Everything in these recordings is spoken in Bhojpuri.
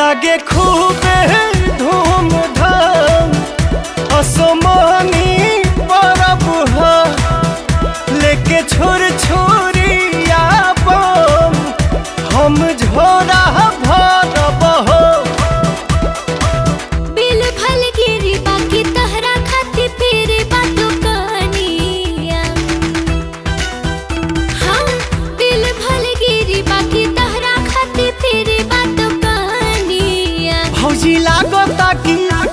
लागे खूबे धूमधाम असमानी परब ह लेके छोर छोरिया बम हम झोरा भरब हो। बिल भल गिरी बाकी तहरा खाती फिर बातों कहानिया। हाँ बिल भल गिरी बाकी तहरा खाती फिर बातों कहानिया। भौजी लागता कि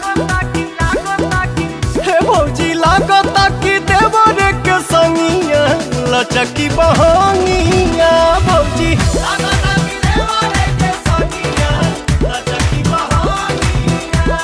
भौजी लागता कि देवर के संगिया लचकी बहंगिया। भौजी लागता कि देवर के संगिया लचकी बहंगिया।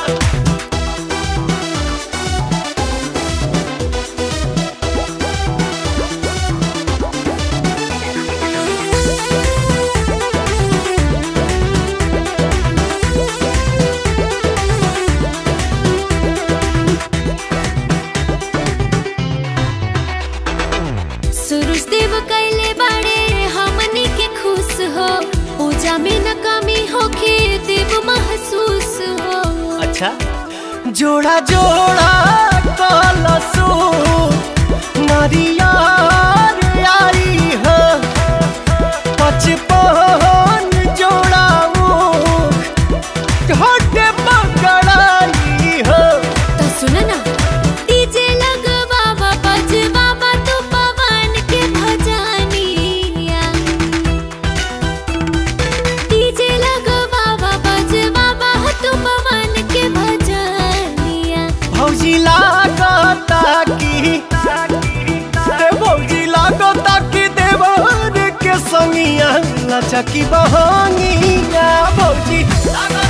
सुरुज देव कैले बाड़े हमनी के खुश हो। पूजा में न कमी होके देव महसूस हो। अच्छा जोड़ा जोड़ा कलसू नारियार आई है 55 जोड़ा घाटे पकड़ाई है। तो सुन ना डीजे लगवावा बजवावा तो पवन के भजनिया। डीजे लगवावा बजवावा तो पवन के भजनिया। भौजी लागता कि भौजी लागता कि देवर के संगिया लचकी बहंगिया। भौजी